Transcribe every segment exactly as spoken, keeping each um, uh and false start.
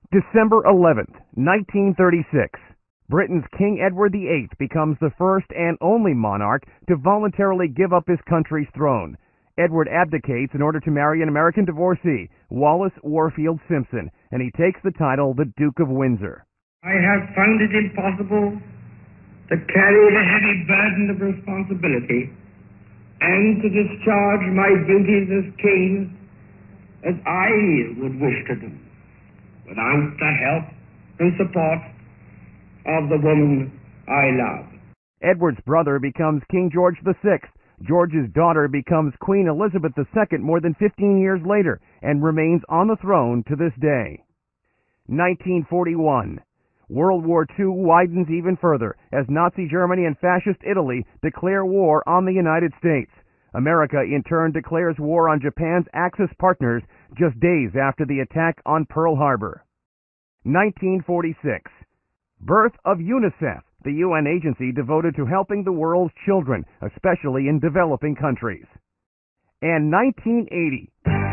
December eleventh, nineteen thirty-six. Britain's King Edward the Eighth becomes the first and only monarch to voluntarily give up his country's throne. Edward abdicates in order to marry an American divorcee, Wallis Warfield Simpson, and he takes the title the Duke of Windsor. I have found it impossible to carry the heavy burden of responsibility and to discharge my duties as king as I would wish to do, without the help and support of the woman I love. Edward's brother becomes King George the Sixth. George's daughter becomes Queen Elizabeth the Second more than fifteen years later and remains on the throne to this day. nineteen forty-one. World War Two widens even further as Nazi Germany and Fascist Italy declare war on the United States. America, in turn, declares war on Japan's Axis partners just days after the attack on Pearl Harbor. nineteen forty-six. Birth of UNICEF, the U N agency devoted to helping the world's children, especially in developing countries. And nineteen eighty.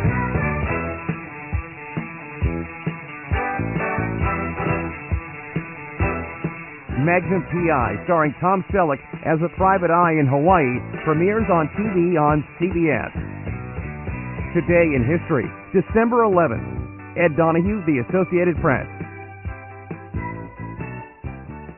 Magnum P I, starring Tom Selleck as a private eye in Hawaii, premieres on T V on C B S. Today in History, December eleventh. Ed Donahue, The Associated Press.